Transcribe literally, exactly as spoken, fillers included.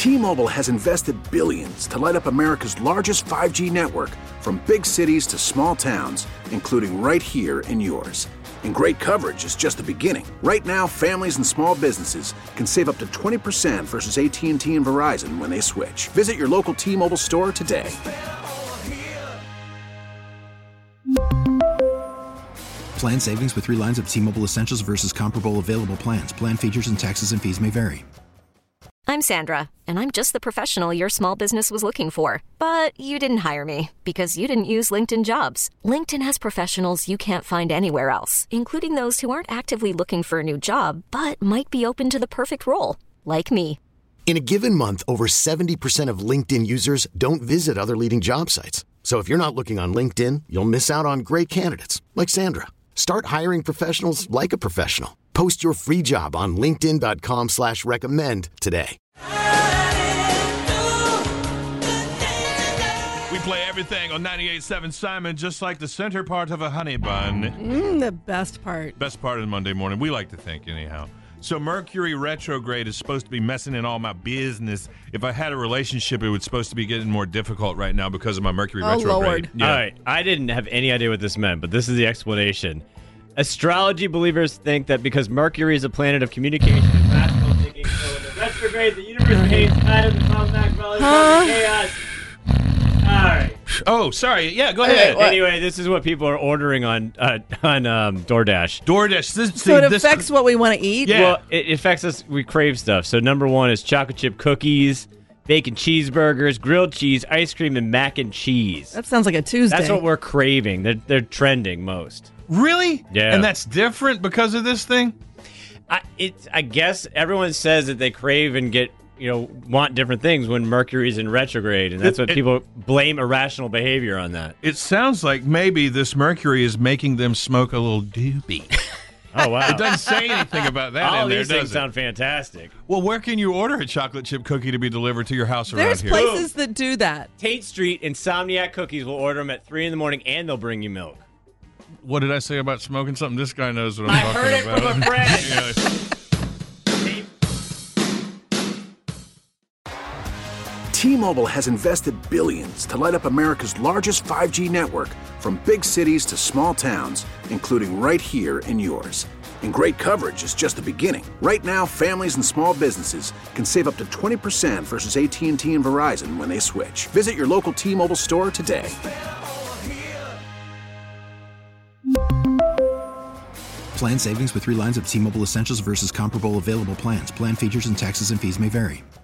T-Mobile has invested billions to light up America's largest five G network, from big cities to small towns, including right here in yours. And great coverage is just the beginning. Right now, families and small businesses can save up to twenty percent versus A T and T and Verizon when they switch. Visit your local T-Mobile store today. Plan savings with three lines of T-Mobile Essentials versus comparable available plans. Plan features and taxes and fees may vary. I'm Sandra, and I'm just the professional your small business was looking for. But you didn't hire me because you didn't use LinkedIn Jobs. LinkedIn has professionals you can't find anywhere else, including those who aren't actively looking for a new job, but might be open to the perfect role, like me. In a given month, over seventy percent of LinkedIn users don't visit other leading job sites. So if you're not looking on LinkedIn, you'll miss out on great candidates, like Sandra. Start hiring professionals like a professional. Post your free job on linkedin.com slash recommend today. We play everything on ninety-eight point seven Simon, just like the center part of a honey bun. Mm, the best part. Best part of the Monday morning. We like to think, anyhow. So Mercury retrograde is supposed to be messing in all my business. If I had a relationship, it was supposed to be getting more difficult right now because of my Mercury oh, retrograde. Lord. Yeah. All right. I didn't have any idea what this meant, but this is the explanation. Astrology believers think that because Mercury is a planet of communication and magical thinking, so in the retrograde, the universe behaves kind of the compact valley of chaos. All right. Oh, sorry. Yeah, go ahead. Hey, anyway, this is what people are ordering on uh, on um, DoorDash. DoorDash. This, So see, it this, affects what we want to eat? Yeah. Well, it affects us. We crave stuff. So number one is chocolate chip cookies, bacon cheeseburgers, grilled cheese, ice cream, and mac and cheese. That sounds like a Tuesday. That's what we're craving. They're, they're trending most. Really? Yeah. And that's different because of this thing? I, it's, I guess everyone says that they crave and get, you know, want different things when Mercury's in retrograde, and that's It- what it- people blame irrational behavior on that. It sounds like maybe this Mercury is making them smoke a little doobie. Oh, wow. It doesn't say anything about that All in there, these things does it? sound fantastic. Well, where can you order a chocolate chip cookie to be delivered to your house around There's here? places that do that. Tate Street Insomniac Cookies will order them at three in the morning, and they'll bring you milk. What did I say about smoking something? This guy knows what I'm I talking heard it about. from a friend. Yeah. T-Mobile has invested billions to light up America's largest five G network, from big cities to small towns, including right here in yours. And great coverage is just the beginning. Right now, families and small businesses can save up to twenty percent versus A T and T and Verizon when they switch. Visit your local T-Mobile store today. Plan savings with three lines of T-Mobile Essentials versus comparable available plans. Plan features and taxes and fees may vary.